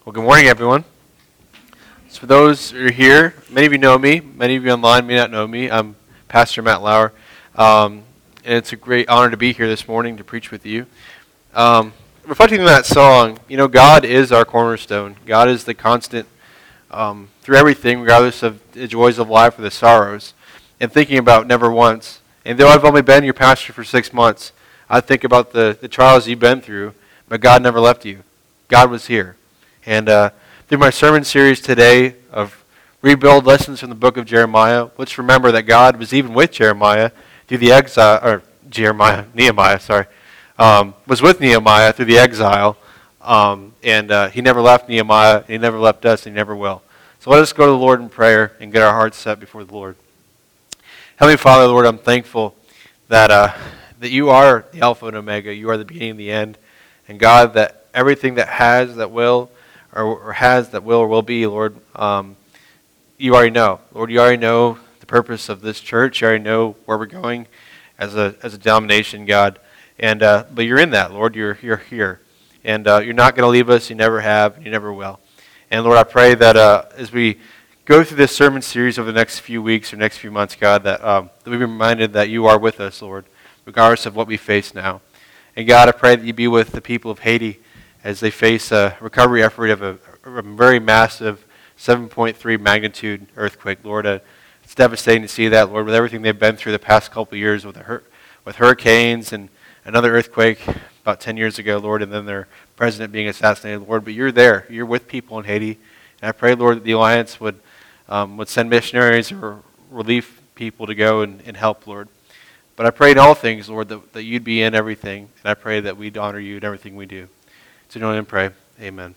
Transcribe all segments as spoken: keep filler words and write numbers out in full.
Well, good morning, everyone. So for those who are here, many of you know me. Many of you online may not know me. I'm Pastor Matt Lauer, um, and it's a great honor to be here this morning to preach with you. Um, reflecting on that song, you know, God is our cornerstone. God is the constant um, through everything, regardless of the joys of life or the sorrows. And thinking about never once. And though I've only been your pastor for six months, I think about the, the trials you've been through, but God never left you. God was here. And uh, through my sermon series today of Rebuild Lessons from the book of Jeremiah, let's remember that God was even with Jeremiah through the exile, or Jeremiah, Nehemiah, sorry, um, was with Nehemiah through the exile, um, and uh, he never left Nehemiah, he never left us, and he never will. So let us go to the Lord in prayer and get our hearts set before the Lord. Heavenly Father, Lord, I'm thankful that uh, that you are the Alpha and Omega, you are the beginning and the end, and God, that everything that has, that will, Or, or has that will or will be, Lord, um, you already know. Lord, you already know the purpose of this church. You already know where we're going as a as a denomination, God. And uh, but you're in that, Lord. You're you're here, and uh, you're not going to leave us. You never have. And you never will. And Lord, I pray that uh, as we go through this sermon series over the next few weeks or next few months, God, that um, that we be reminded that you are with us, Lord, regardless of what we face now. And God, I pray that you be with the people of Haiti as they face a recovery effort of a, a very massive seven point three magnitude earthquake. Lord, uh, it's devastating to see that, Lord, with everything they've been through the past couple of years with, the hur- with hurricanes and another earthquake about ten years ago, Lord, and then their president being assassinated, Lord. But you're there. You're with people in Haiti. And I pray, Lord, that the Alliance would, um, would send missionaries or relief people to go and, and help, Lord. But I pray in all things, Lord, that, that you'd be in everything. And I pray that we'd honor you in everything we do. So you know and pray. Amen.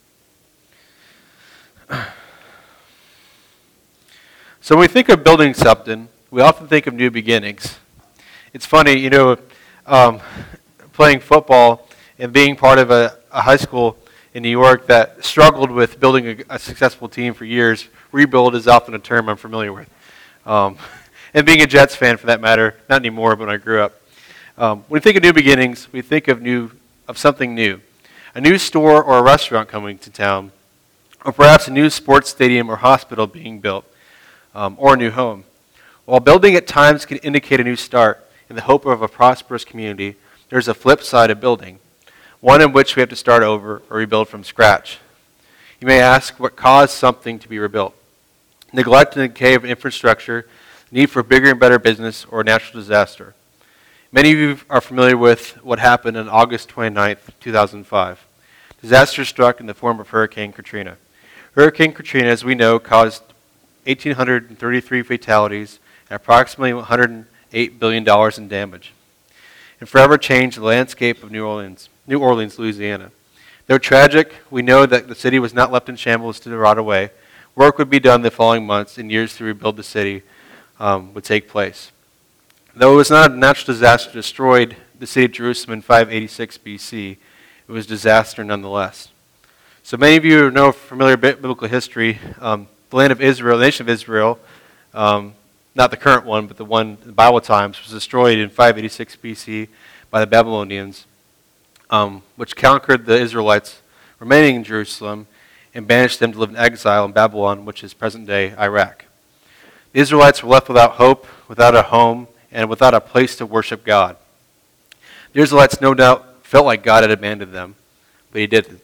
So when we think of building something, we often think of new beginnings. It's funny, you know, um, playing football and being part of a, a high school in New York that struggled with building a, a successful team for years. Rebuild is often a term I'm familiar with. Um, and being a Jets fan, for that matter, not anymore, but when I grew up. Um, when we think of new beginnings, we think of new of something new. A new store or a restaurant coming to town, or perhaps a new sports stadium or hospital being built, um, or a new home. While building at times can indicate a new start in the hope of a prosperous community, there's a flip side of building, one in which we have to start over or rebuild from scratch. You may ask what caused something to be rebuilt. Neglect and decay of infrastructure, need for bigger and better business, or a natural disaster. Many of you are familiar with what happened on August twenty-ninth, two thousand five. Disaster struck in the form of Hurricane Katrina. Hurricane Katrina, as we know, caused one thousand eight hundred thirty-three fatalities and approximately one hundred eight billion dollars in damage, and forever changed the landscape of New Orleans, New Orleans, Louisiana. Though tragic, we know that the city was not left in shambles to rot away. Work would be done the following months and years to rebuild the city um, would take place. Though it was not a natural disaster that destroyed the city of Jerusalem in five eighty-six B C, it was disaster nonetheless. So many of you know familiar biblical history. Um, the land of Israel, the nation of Israel, um, not the current one, but the one in Bible times, was destroyed in five eighty-six B C by the Babylonians, um, which conquered the Israelites remaining in Jerusalem and banished them to live in exile in Babylon, which is present-day Iraq. The Israelites were left without hope, without a home, and without a place to worship God. The Israelites no doubt felt like God had abandoned them, but he didn't.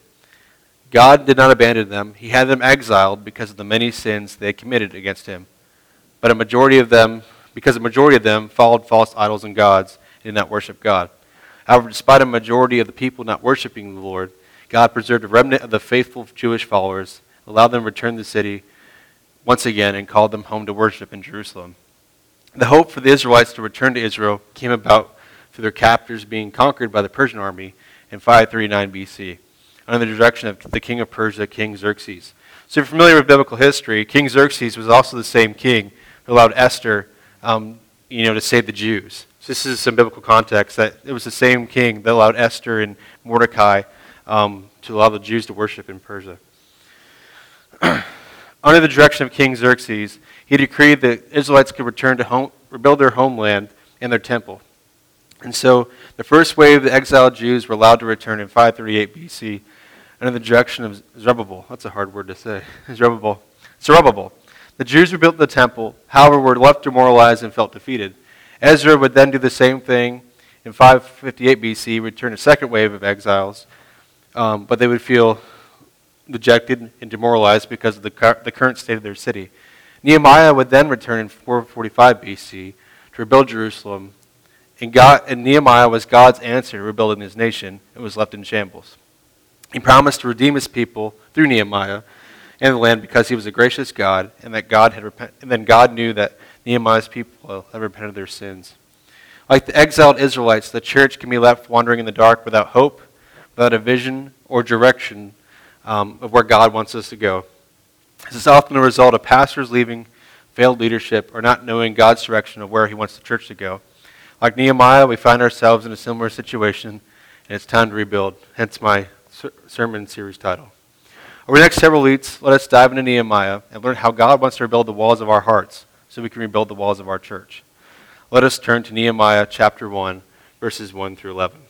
God did not abandon them. He had them exiled because of the many sins they had committed against him. But a majority of them, because a majority of them followed false idols and gods and did not worship God. However, despite a majority of the people not worshiping the Lord, God preserved a remnant of the faithful Jewish followers, allowed them to return to the city once again, and called them home to worship in Jerusalem. The hope for the Israelites to return to Israel came about through their captors being conquered by the Persian army in five thirty-nine B C, under the direction of the king of Persia, King Xerxes. So if you're familiar with biblical history, King Xerxes was also the same king who allowed Esther um, you know, to save the Jews. So this is some biblical context, that it was the same king that allowed Esther and Mordecai um, to allow the Jews to worship in Persia. Under the direction of King Xerxes, he decreed that Israelites could return to home, rebuild their homeland and their temple. And so the first wave of the exiled Jews were allowed to return in five thirty-eight B C under the direction of Zerubbabel. That's a hard word to say. Zerubbabel. Zerubbabel. The Jews rebuilt the temple, however, were left demoralized and felt defeated. Ezra would then do the same thing in five fifty-eight B C, return a second wave of exiles, um, but they would feel dejected and demoralized because of the, cu- the current state of their city. Nehemiah would then return in four forty-five B C to rebuild Jerusalem, and, God, and Nehemiah was God's answer to rebuilding his nation. It was left in shambles. He promised to redeem his people through Nehemiah and the land because he was a gracious God, and that God had repent- and then God knew that Nehemiah's people had repented of their sins. Like the exiled Israelites, the church can be left wandering in the dark without hope, without a vision or direction um, of where God wants us to go. This is often a result of pastors leaving, failed leadership, or not knowing God's direction of where he wants the church to go. Like Nehemiah, we find ourselves in a similar situation, and it's time to rebuild, hence my ser- sermon series title. Over the next several weeks, let us dive into Nehemiah and learn how God wants to rebuild the walls of our hearts so we can rebuild the walls of our church. Let us turn to Nehemiah chapter one, verses one through eleven.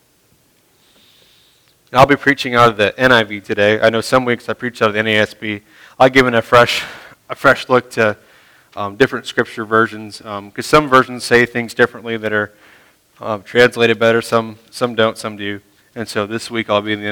And I'll be preaching out of the N I V today. I know some weeks I preach out of the N A S B. I've given a fresh, a fresh look to um, different scripture versions because um, some versions say things differently that are uh, translated better. Some, some don't, some do. And so this week I'll be in the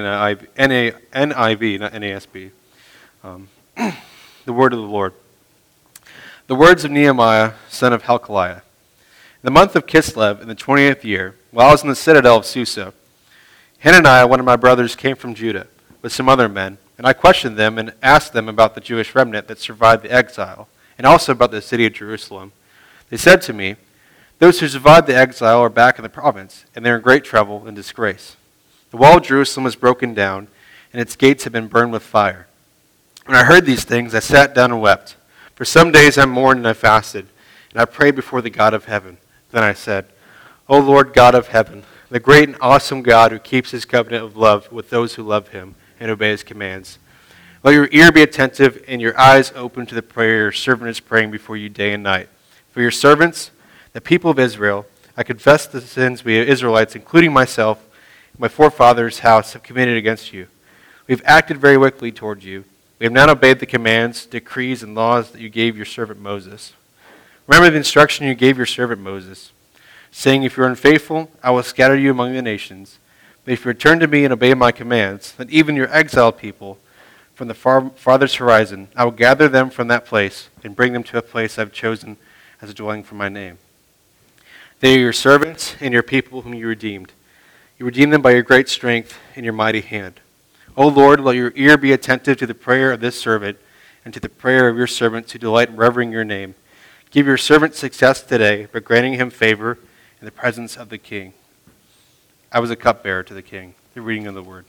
N I V, not N A S B. Um, the word of the Lord. The words of Nehemiah, son of Helkaliah. In the month of Kislev, in the twentieth year, while I was in the citadel of Susa, Hananiah, one of my brothers, came from Judah with some other men, and I questioned them and asked them about the Jewish remnant that survived the exile, and also about the city of Jerusalem. They said to me, "Those who survived the exile are back in the province, and they're in great trouble and disgrace. The wall of Jerusalem was broken down, and its gates have been burned with fire." When I heard these things, I sat down and wept. For some days I mourned and I fasted, and I prayed before the God of heaven. Then I said, "O Lord God of heaven, the great and awesome God who keeps his covenant of love with those who love him and obey his commands, let your ear be attentive and your eyes open to the prayer your servant is praying before you day and night. For your servants, the people of Israel, I confess the sins we Israelites, including myself, and my forefathers' house, have committed against you. We have acted very wickedly toward you. We have not obeyed the commands, decrees, and laws that you gave your servant Moses. Remember the instruction you gave your servant Moses, saying, 'If you are unfaithful, I will scatter you among the nations. But if you return to me and obey my commands, then even your exiled people from the far, farthest horizon, I will gather them from that place and bring them to a place I have chosen as a dwelling for my name. They are your servants and your people whom you redeemed. You redeemed them by your great strength and your mighty hand. O Lord, let your ear be attentive to the prayer of this servant and to the prayer of your servants who delight in revering your name. Give your servant success today by granting him favor in the presence of the king." I was a cupbearer to the king. The reading of the word.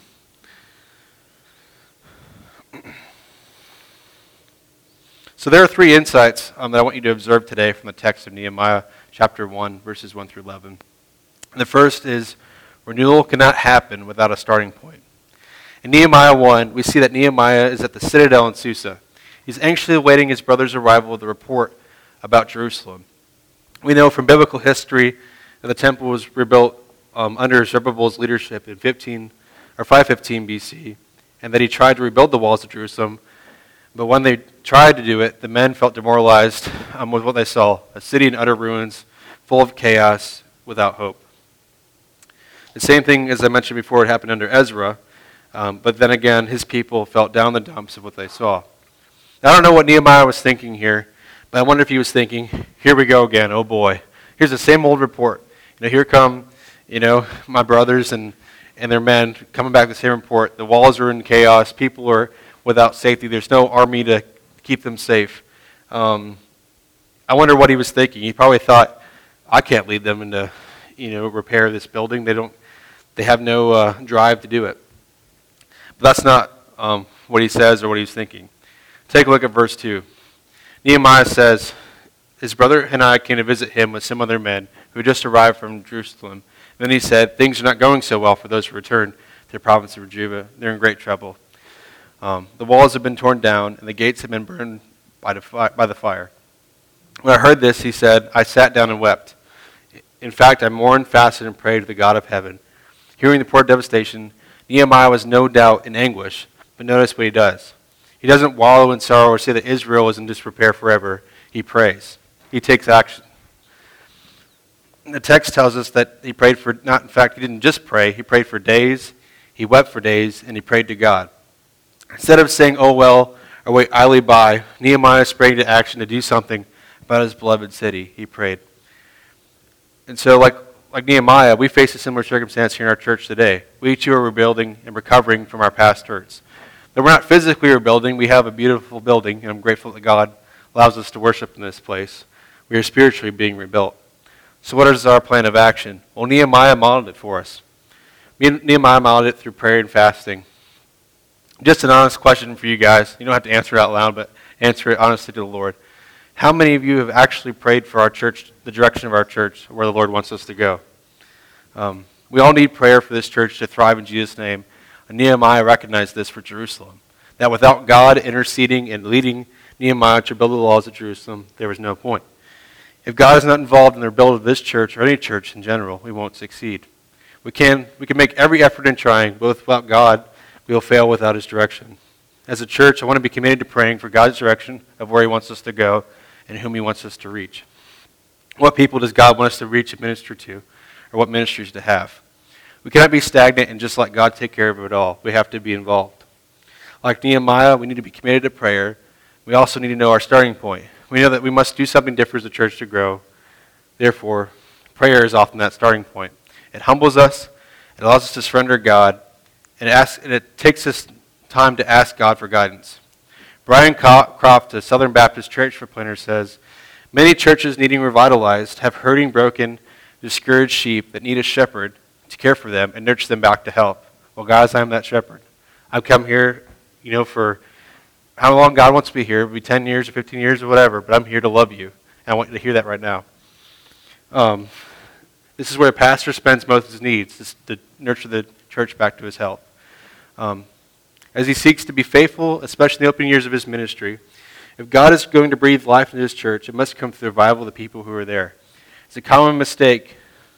So there are three insights um, that I want you to observe today from the text of Nehemiah chapter one, verses one through eleven. And the first is, renewal cannot happen without a starting point. In Nehemiah one, we see that Nehemiah is at the citadel in Susa. He's anxiously awaiting his brother's arrival with a report about Jerusalem. We know from biblical history that the temple was rebuilt um, under Zerubbabel's leadership in fifteen or five fifteen B C, and that he tried to rebuild the walls of Jerusalem. But when they tried to do it, the men felt demoralized um, with what they saw, a city in utter ruins, full of chaos, without hope. The same thing, as I mentioned before, had happened under Ezra, um, but then again, his people felt down the dumps of what they saw. Now, I don't know what Nehemiah was thinking here, but I wonder if he was thinking, here we go again, oh boy. Here's the same old report. You know, here come, you know, my brothers and, and their men coming back with the same report. The walls are in chaos. People are without safety. There's no army to keep them safe. Um, I wonder what he was thinking. He probably thought, I can't lead them into, you know, repair this building. They don't, they have no uh, drive to do it. But that's not um, what he says or what he's thinking. Take a look at verse two. Nehemiah says, his brother Hananiah came to visit him with some other men who had just arrived from Jerusalem. And then he said, things are not going so well for those who returned to the province of Judah. They're in great trouble. Um, the walls have been torn down, and the gates have been burned by the, fi- by the fire. When I heard this, he said, I sat down and wept. In fact, I mourned, fasted, and prayed to the God of hearing the poor devastation, Nehemiah was no doubt in anguish, but notice what he does. He doesn't wallow in sorrow or say that Israel is in disrepair forever. He prays. He takes action. The text tells us that he prayed for, not in fact, he didn't just pray, he prayed for days, he wept for days, and he prayed to God. Instead of saying, oh well, or wait idly by, Nehemiah sprang to action to do something about his beloved city. He prayed. And so like, like Nehemiah, we face a similar circumstance here in our church today. We too are rebuilding and recovering from our past hurts. Though we're not physically rebuilding, we have a beautiful building, and I'm grateful that God allows us to worship in this place. We are spiritually being rebuilt. So what is our plan of action? Well, Nehemiah modeled it for us. Nehemiah modeled it through prayer and fasting. Just an honest question for you guys. You don't have to answer it out loud, but answer it honestly to the Lord. How many of you have actually prayed for our church, the direction of our church, where the Lord wants us to go? Um, we all need prayer for this church to thrive in Jesus' name. And Nehemiah recognized this for Jerusalem, that without God interceding and leading Nehemiah to build the walls of Jerusalem, there was no point. If God is not involved in the build of this church or any church in general, we won't succeed. We can we can make every effort in trying, but without God, we will fail without His direction. As a church, I want to be committed to praying for God's direction of where He wants us to go and whom He wants us to reach. What people does God want us to reach and minister to, or what ministries to have? We cannot be stagnant and just let God take care of it all. We have to be involved. Like Nehemiah, we need to be committed to prayer. We also need to know our starting point. We know that we must do something different as a church to grow. Therefore, prayer is often that starting point. It humbles us, it allows us to surrender to God, and it, asks, and it takes us time to ask God for guidance. Brian Croft, a Southern Baptist church planter, says, many churches needing revitalized have hurting, broken, discouraged sheep that need a shepherd to care for them and nurture them back to health. Well, guys, I'm that shepherd. I've come here, you know, for how long God wants me here. It'll be ten years or fifteen years or whatever, but I'm here to love you. And I want you to hear that right now. Um, this is where a pastor spends most of his needs, is to nurture the church back to his health. Um, as he seeks to be faithful, especially in the opening years of his ministry, if God is going to breathe life into his church, it must come through the revival of the people who are there. It's a common mistake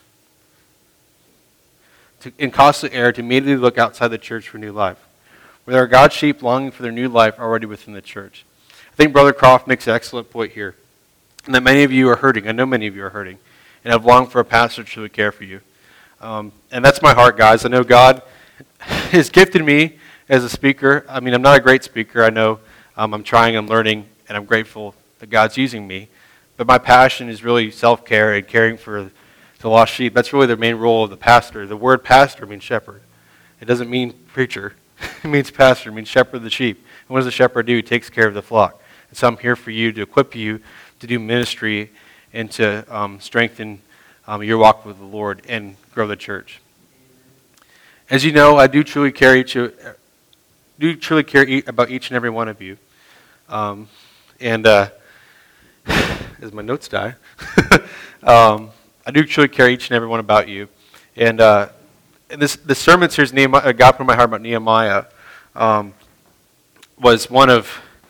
to, and costly error to immediately look outside the church for new life, where there are God's sheep longing for their new life already within the church. I think Brother Croft makes an excellent point here, and that many of you are hurting. I know many of you are hurting, and have longed for a pastor to really care for you. Um, and that's my heart, guys. I know God has gifted me as a speaker. I mean, I'm not a great speaker. I know um, I'm trying, I'm learning, and I'm grateful that God's using me. But my passion is really self-care and caring for the lost sheep. That's really the main role of the pastor. The word pastor means shepherd. It doesn't mean preacher. It means pastor. It means shepherd of the sheep. And what does a shepherd do? He takes care of the flock. And so I'm here for you to equip you to do ministry and to um, strengthen um, your walk with the Lord and grow the church. As you know, I do truly care each, do truly care about each and every one of you. Um, and uh, as my notes die, um, I do truly care each and every one about you. And, uh, and this the sermon series Nehemiah, God put in my heart about Nehemiah um, was one of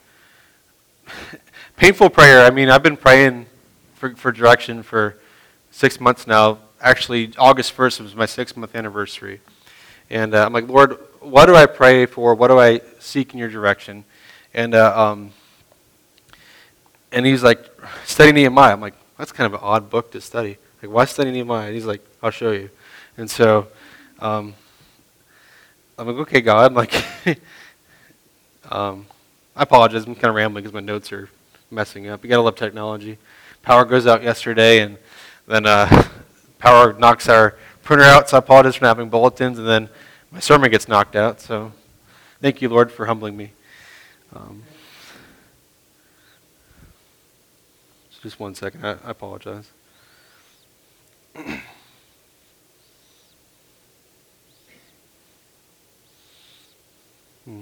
painful prayer. I mean, I've been praying for, for direction for six months now. Actually, August first was my six-month anniversary. And uh, I'm like, Lord, what do I pray for? What do I seek in your direction? And uh, um, and he's like, study Nehemiah. I'm like, that's kind of an odd book to study. Like, why study Nehemiah? And he's like, I'll show you. And so um, I'm like, okay, God. I'm like, um, I apologize. I'm kind of rambling because my notes are messing up. You got to love technology. Power goes out yesterday, and then uh, power knocks our printer out, so I apologize for not having bulletins, and then my sermon gets knocked out. So thank you, Lord, for humbling me. Um, just one second. I, I apologize. hmm.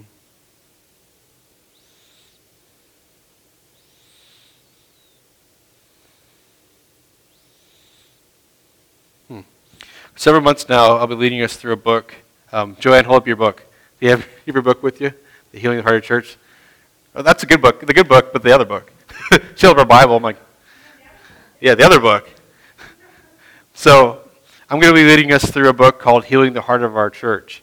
Hmm. Several months now, I'll be leading us through a book. Um, Joanne, hold up your book. Do you have your book with you? The Healing the Heart of Church? Oh, that's a good book. The good book, but the other book. She held up her Bible. I'm like, yeah, the other book. So I'm going to be leading us through a book called Healing the Heart of Our Church.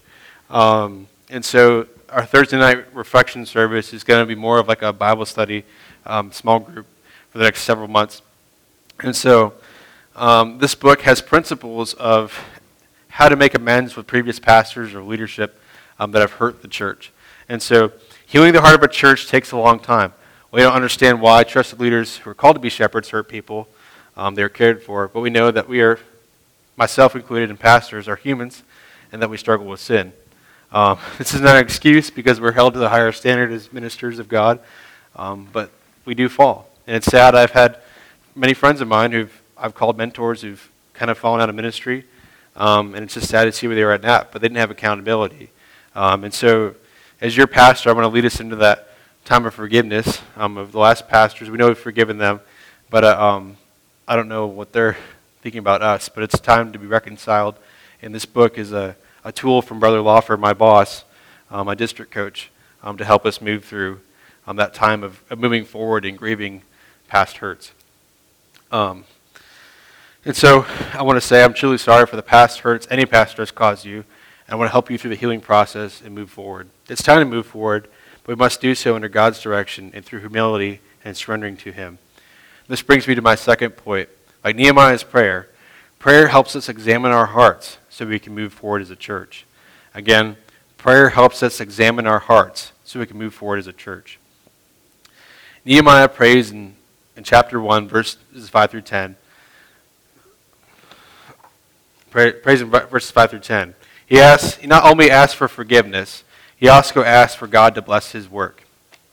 Um, and so our Thursday night reflection service is going to be more of like a Bible study um, small group for the next several months. And so um, this book has principles of how to make amends with previous pastors or leadership um, that have hurt the church. And so healing the heart of a church takes a long time. We don't understand why trusted leaders who are called to be shepherds hurt people. Um, they're cared for. But we know that we are, myself included, and pastors are humans, and that we struggle with sin. Um, this is not an excuse because we're held to the higher standard as ministers of God, um, but we do fall. And it's sad. I've had many friends of mine who've I've called mentors who've kind of fallen out of ministry, um, and it's just sad to see where they were at now, but they didn't have accountability. Um, and so as your pastor, I want to lead us into that time of forgiveness um, of the last pastors. We know we've forgiven them, but uh, um, I don't know what they're thinking about us, but it's time to be reconciled. And this book is a, a tool from Brother Lawford, my boss, uh, my district coach, um, to help us move through um, that time of, of moving forward and grieving past hurts. Um, and so I want to say I'm truly sorry for the past hurts any pastor has caused you, and I want to help you through the healing process and move forward. It's time to move forward, but we must do so under God's direction and through humility and surrendering to Him. This brings me to my second point. Like Nehemiah's prayer, prayer helps us examine our hearts so we can move forward as a church. Again, prayer helps us examine our hearts so we can move forward as a church. Nehemiah prays in, in chapter one, verses five through ten. Pray, prays in verses five through ten. He asks, he not only asks for forgiveness, he also asks for God to bless his work.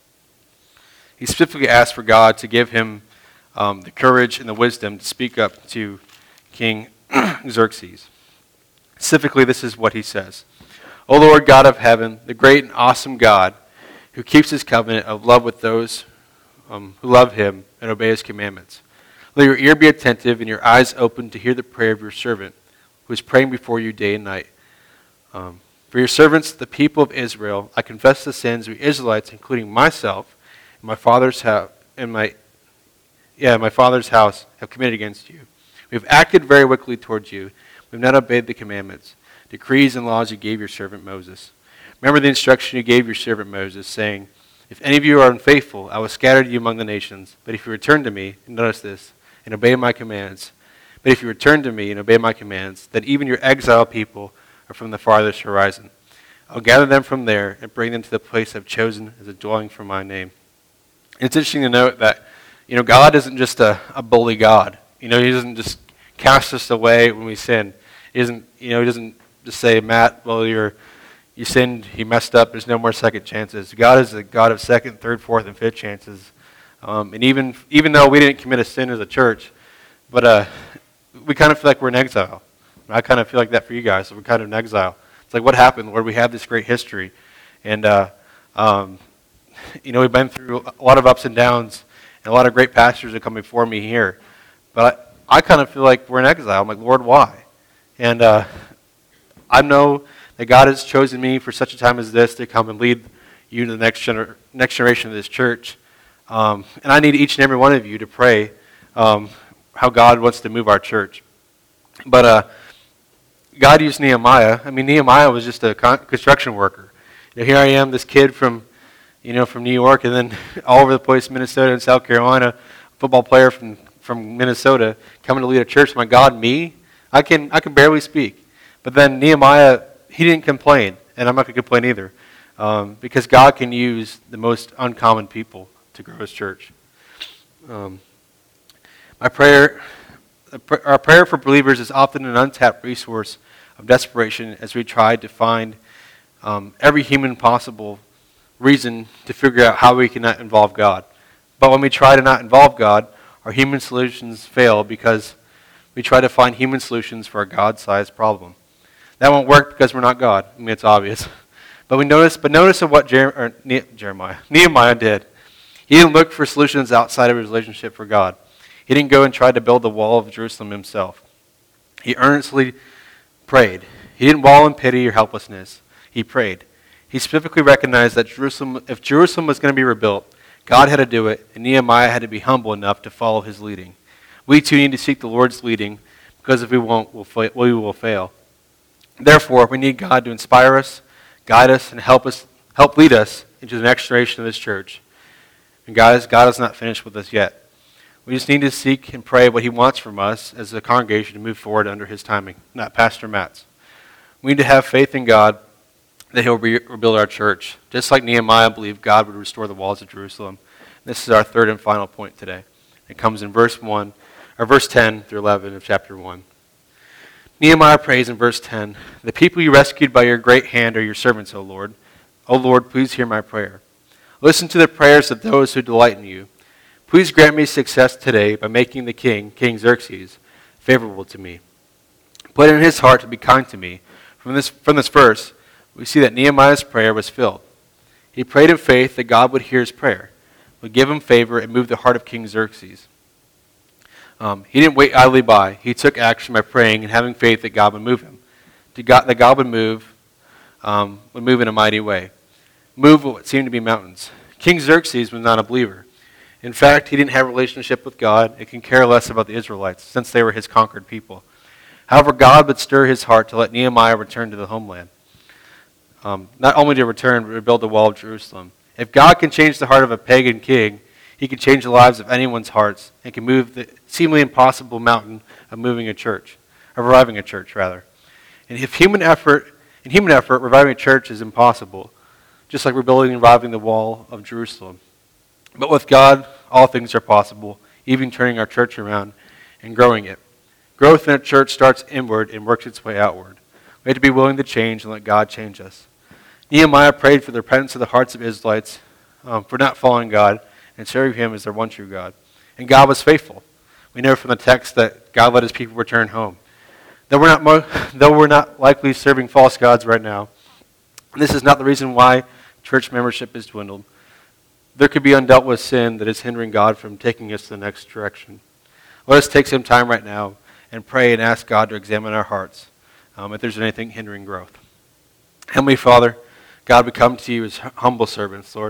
He specifically asks for God to give him um, the courage and the wisdom to speak up to King Xerxes. Specifically, this is what he says. O Lord God of heaven, the great and awesome God, who keeps his covenant of love with those um, who love him and obey his commandments. Let your ear be attentive and your eyes open to hear the prayer of your servant, who is praying before you day and night. Um, for your servants, the people of Israel, I confess the sins we Israelites, including myself and my father's house, and my yeah, my father's house, have committed against you. We have acted very wickedly towards you. We have not obeyed the commandments, decrees, and laws you gave your servant Moses. Remember the instruction you gave your servant Moses, saying, if any of you are unfaithful, I will scatter you among the nations. But if you return to me, and notice this, and obey my commands, but if you return to me and obey my commands, that even your exiled people are from the farthest horizon. I'll gather them from there and bring them to the place I've chosen as a dwelling for my name. It's interesting to note that, you know, God isn't just a, a bully God. You know, he doesn't just cast us away when we sin. He doesn't, you know, he doesn't just say, Matt, well, you're, you sinned, you messed up, there's no more second chances. God is a God of second, third, fourth, and fifth chances. Um, and even even though we didn't commit a sin as a church, but uh, we kind of feel like we're in exile. I kind of feel like that for you guys. So we're kind of in exile. It's like, what happened, Lord? We have this great history. And, uh, um, you know, we've been through a lot of ups and downs, and a lot of great pastors have come before me here. But I, I kind of feel like we're in exile. I'm like, Lord, why? And uh, I know that God has chosen me for such a time as this to come and lead you to the next, gener- next generation of this church. Um, and I need each and every one of you to pray um, how God wants to move our church. But uh, God used Nehemiah. I mean, Nehemiah was just a con- construction worker. You know, here I am, this kid from, you know, from New York, and then all over the place, Minnesota and South Carolina, football player from, from Minnesota, coming to lead a church. My God, me? I can I can barely speak. But then Nehemiah, he didn't complain, and I'm not going to complain either, um, because God can use the most uncommon people to grow his church. Um, my prayer, our prayer for believers is often an untapped resource of desperation as we try to find um, every human possible reason to figure out how we can not involve God. But when we try to not involve God, our human solutions fail because we try to find human solutions for a God-sized problem. That won't work because we're not God. I mean, it's obvious. But we notice, but notice of what Jer- or ne- Jeremiah, Nehemiah did. He didn't look for solutions outside of his relationship for God. He didn't go and try to build the wall of Jerusalem himself. He earnestly prayed. He didn't wallow in pity or helplessness. He prayed. He specifically recognized that Jerusalem, if Jerusalem was going to be rebuilt, God had to do it, and Nehemiah had to be humble enough to follow his leading. We too need to seek the Lord's leading, because if we won't, we'll fa- we will fail. Therefore, we need God to inspire us, guide us, and help us, help lead us into the next generation of this church. And guys, God is not finished with us yet. We just need to seek and pray what he wants from us as a congregation to move forward under his timing, not Pastor Matt's. We need to have faith in God that he'll re- rebuild our church. Just like Nehemiah believed God would restore the walls of Jerusalem. This is our third and final point today. It comes in verse one, or verse ten through eleven of chapter one. Nehemiah prays in verse ten, "The people you rescued by your great hand are your servants, O Lord. O Lord, please hear my prayer. Listen to the prayers of those who delight in you. Please grant me success today by making the king, King Xerxes, favorable to me. Put it in his heart to be kind to me." From this, from this verse, we see that Nehemiah's prayer was filled. He prayed in faith that God would hear his prayer, would give him favor, and move the heart of King Xerxes. Um, he didn't wait idly by. He took action by praying and having faith that God would move him. To God, that God would move, um, would move in a mighty way. Move what seemed to be mountains. King Xerxes was not a believer. In fact, he didn't have a relationship with God and can care less about the Israelites, since they were his conquered people. However, God would stir his heart to let Nehemiah return to the homeland. Um, not only to return, but to rebuild the wall of Jerusalem. If God can change the heart of a pagan king, he can change the lives of anyone's hearts and can move the seemingly impossible mountain of moving a church, of reviving a church, rather. And if human effort, in human effort, reviving a church is impossible, just like rebuilding and reviving the wall of Jerusalem. But with God, all things are possible, even turning our church around and growing it. Growth in a church starts inward and works its way outward. We have to be willing to change and let God change us. Nehemiah prayed for the repentance of the hearts of Israelites um, for not following God and serving him as their one true God. And God was faithful. We know from the text that God let his people return home. Though we're not, mo- though we're not likely serving false gods right now, this is not the reason why church membership is dwindled. There could be undealt with sin that is hindering God from taking us to the next direction. Let us take some time right now and pray and ask God to examine our hearts um, if there's anything hindering growth. Heavenly Father, God, we come to you as humble servants, Lord.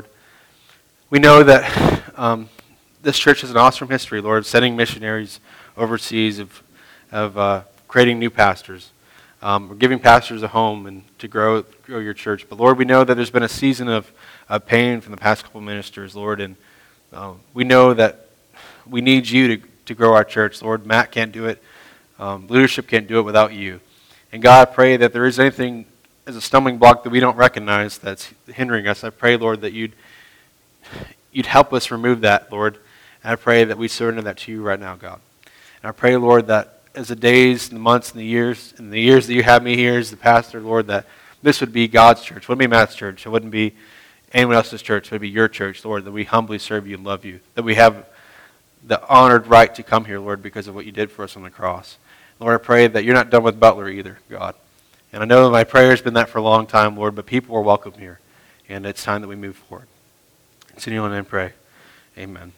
We know that um, this church has an awesome history, Lord, of sending missionaries overseas, of, of uh, creating new pastors, um, giving pastors a home and to grow, grow your church. But Lord, we know that there's been a season of, of pain from the past couple ministers, Lord, and uh, we know that we need you to, to grow our church, Lord. Matt can't do it. Um, leadership can't do it without you. And God, I pray that there is anything as a stumbling block that we don't recognize that's hindering us. I pray, Lord, that you'd you'd help us remove that, Lord. And I pray that we surrender that to you right now, God. And I pray, Lord, that as the days, and the months, and the years, and the years that you have me here as the pastor, Lord, that this would be God's church. It wouldn't be Matt's church. It wouldn't be anyone else's church. It would be your church, Lord, that we humbly serve you and love you. That we have the honored right to come here, Lord, because of what you did for us on the cross. Lord, I pray that you're not done with Butler either, God. And I know that my prayer has been that for a long time, Lord, but people are welcome here. And it's time that we move forward. So kneel and pray. Amen.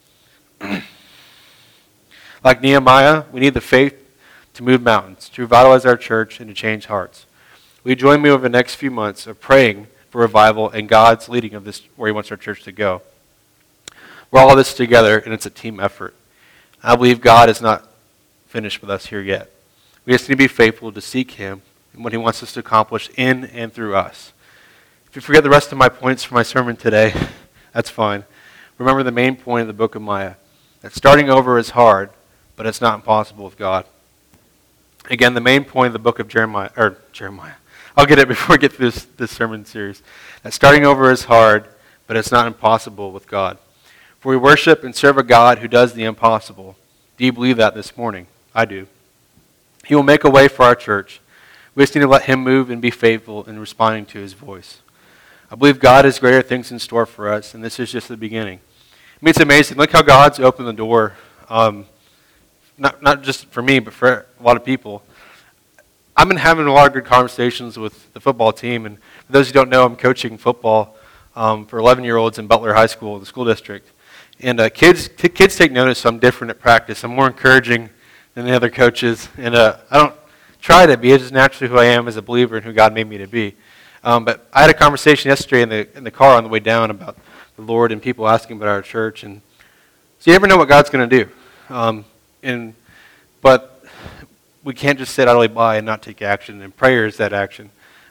Like Nehemiah, we need the faith to move mountains, to revitalize our church, and to change hearts. Will you join me over the next few months of praying for revival and God's leading of this, where he wants our church to go? We're all this together, and it's a team effort. I believe God is not finished with us here yet. We just need to be faithful to seek him and what he wants us to accomplish in and through us. If you forget the rest of my points for my sermon today, that's fine. Remember the main point of the book of Micah, that starting over is hard, but it's not impossible with God. Again, the main point of the book of Jeremiah, or Jeremiah, I'll get it before I get through this, this sermon series, that starting over is hard, but it's not impossible with God. For we worship and serve a God who does the impossible. Do you believe that this morning? I do. He will make a way for our church. We just need to let him move and be faithful in responding to his voice. I believe God has greater things in store for us, and this is just the beginning. I mean, it's amazing. Look how God's opened the door, um, not, not just for me, but for a lot of people. I've been having a lot of good conversations with the football team, and for those who don't know, I'm coaching football um, for eleven-year-olds in Butler High School, the school district. And uh, kids t- kids take notice I'm different at practice. I'm more encouraging than the other coaches, and uh, I don't try to be. It's just naturally who I am as a believer and who God made me to be. Um, but I had a conversation yesterday in the in the car on the way down about the Lord and people asking about our church, and so you never know what God's going to do. Um, and but we can't just sit idly by and not take action. And prayer is that action.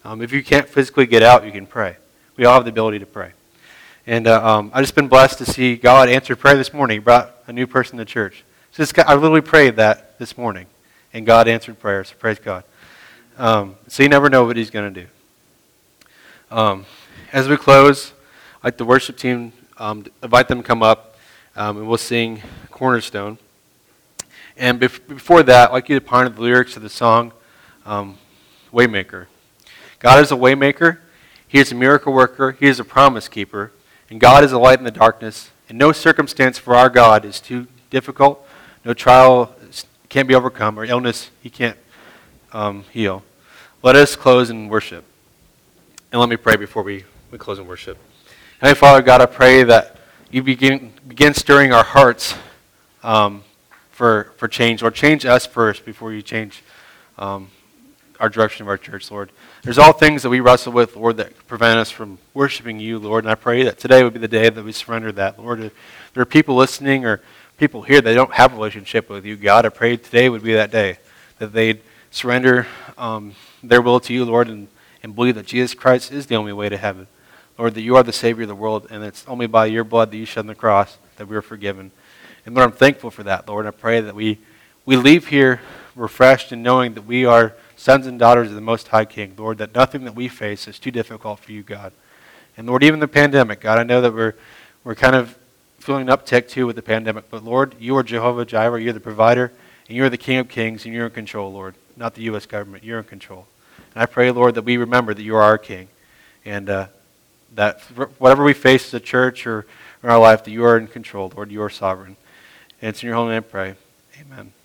Um, if you can't physically get out, you can pray. We all have the ability to pray. And uh, um, I've just been blessed to see God answer prayer this morning. He brought a new person to church. So this guy, I literally prayed that this morning, and God answered prayer, so praise God. Um, so you never know what he's going to do. Um, as we close, I'd like the worship team, um, invite them to come up, um, and we'll sing Cornerstone. And bef- before that, I'd like you to ponder the lyrics of the song, um, Waymaker. God is a waymaker. He is a miracle worker. He is a promise keeper. And God is a light in the darkness. And no circumstance for our God is too difficult. No trial can't be overcome, or illness he can't um, heal. Let us close in worship. And let me pray before we, we close in worship. Heavenly Father, God, I pray that you begin, begin stirring our hearts um, for, for change. Or change us first before you change um, our direction of our church, Lord. There's all things that we wrestle with, Lord, that prevent us from worshiping you, Lord. And I pray that today would be the day that we surrender that, Lord. If there are people listening or people here that don't have a relationship with you, God, I pray today would be that day, that they'd surrender um, their will to you, Lord, and, and believe that Jesus Christ is the only way to heaven. Lord, that you are the Savior of the world, and it's only by your blood that you shed on the cross that we are forgiven. And Lord, I'm thankful for that, Lord. I pray that we, we leave here refreshed and knowing that we are sons and daughters of the Most High King, Lord, that nothing that we face is too difficult for you, God. And Lord, even the pandemic, God, I know that we're we're kind of feeling an uptick too with the pandemic, but Lord, you are Jehovah Jireh, you're the provider, and you're the King of Kings, and you're in control, Lord, not the U S government, you're in control. And I pray, Lord, that we remember that you are our King, and uh, that whatever we face as a church or in our life, that you are in control, Lord, you are sovereign. And it's in your holy name I pray. Amen.